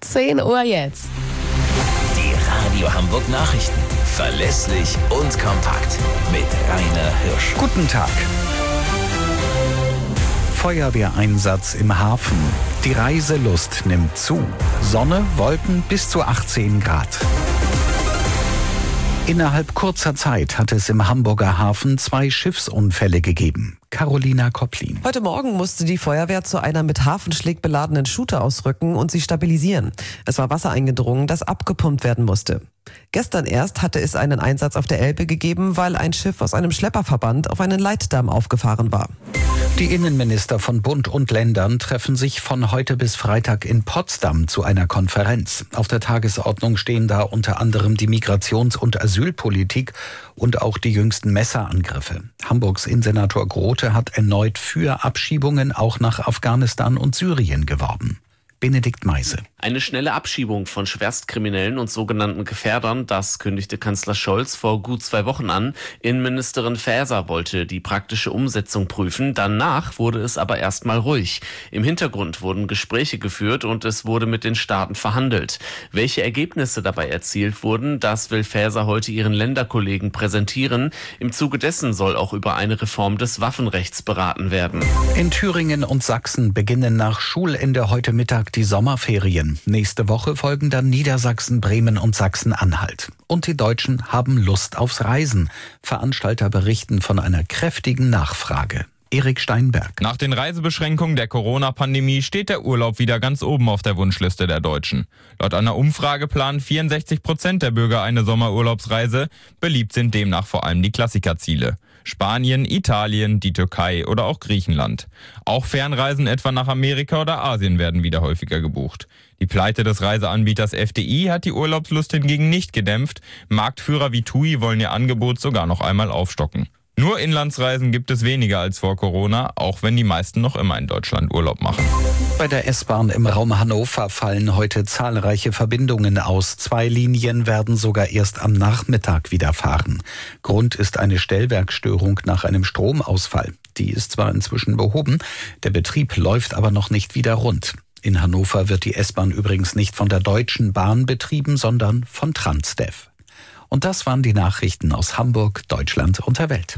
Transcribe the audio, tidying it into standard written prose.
10 Uhr jetzt. Die Radio Hamburg Nachrichten. Verlässlich und kompakt. Mit Rainer Hirsch. Guten Tag. Feuerwehreinsatz im Hafen. Die Reiselust nimmt zu. Sonne, Wolken bis zu 18 Grad. Innerhalb kurzer Zeit hat es im Hamburger Hafen 2 Schiffsunfälle gegeben. Carolina Kopplin. Heute Morgen musste die Feuerwehr zu einer mit Hafenschläg beladenen Schute ausrücken und sie stabilisieren. Es war Wasser eingedrungen, das abgepumpt werden musste. Gestern erst hatte es einen Einsatz auf der Elbe gegeben, weil ein Schiff aus einem Schlepperverband auf einen Leitdamm aufgefahren war. Die Innenminister von Bund und Ländern treffen sich von heute bis Freitag in Potsdam zu einer Konferenz. Auf der Tagesordnung stehen da unter anderem die Migrations- und Asylpolitik und auch die jüngsten Messerangriffe. Hamburgs Innensenator Grote hat erneut für Abschiebungen auch nach Afghanistan und Syrien geworben. Benedikt Meise. Eine schnelle Abschiebung von Schwerstkriminellen und sogenannten Gefährdern, das kündigte Kanzler Scholz vor gut 2 Wochen an. Innenministerin Faeser wollte die praktische Umsetzung prüfen. Danach wurde es aber erstmal ruhig. Im Hintergrund wurden Gespräche geführt und es wurde mit den Staaten verhandelt. Welche Ergebnisse dabei erzielt wurden, das will Faeser heute ihren Länderkollegen präsentieren. Im Zuge dessen soll auch über eine Reform des Waffenrechts beraten werden. In Thüringen und Sachsen beginnen nach Schulende heute Mittag die Sommerferien. Nächste Woche folgen dann Niedersachsen, Bremen und Sachsen-Anhalt. Und die Deutschen haben Lust aufs Reisen. Veranstalter berichten von einer kräftigen Nachfrage. Erik Steinberg. Nach den Reisebeschränkungen der Corona-Pandemie steht der Urlaub wieder ganz oben auf der Wunschliste der Deutschen. Laut einer Umfrage planen 64% der Bürger eine Sommerurlaubsreise. Beliebt sind demnach vor allem die Klassikerziele. Spanien, Italien, die Türkei oder auch Griechenland. Auch Fernreisen etwa nach Amerika oder Asien werden wieder häufiger gebucht. Die Pleite des Reiseanbieters FDI hat die Urlaubslust hingegen nicht gedämpft. Marktführer wie TUI wollen ihr Angebot sogar noch einmal aufstocken. Nur Inlandsreisen gibt es weniger als vor Corona, auch wenn die meisten noch immer in Deutschland Urlaub machen. Bei der S-Bahn im Raum Hannover fallen heute zahlreiche Verbindungen aus. 2 Linien werden sogar erst am Nachmittag wieder fahren. Grund ist eine Stellwerkstörung nach einem Stromausfall. Die ist zwar inzwischen behoben, der Betrieb läuft aber noch nicht wieder rund. In Hannover wird die S-Bahn übrigens nicht von der Deutschen Bahn betrieben, sondern von Transdev. Und das waren die Nachrichten aus Hamburg, Deutschland und der Welt.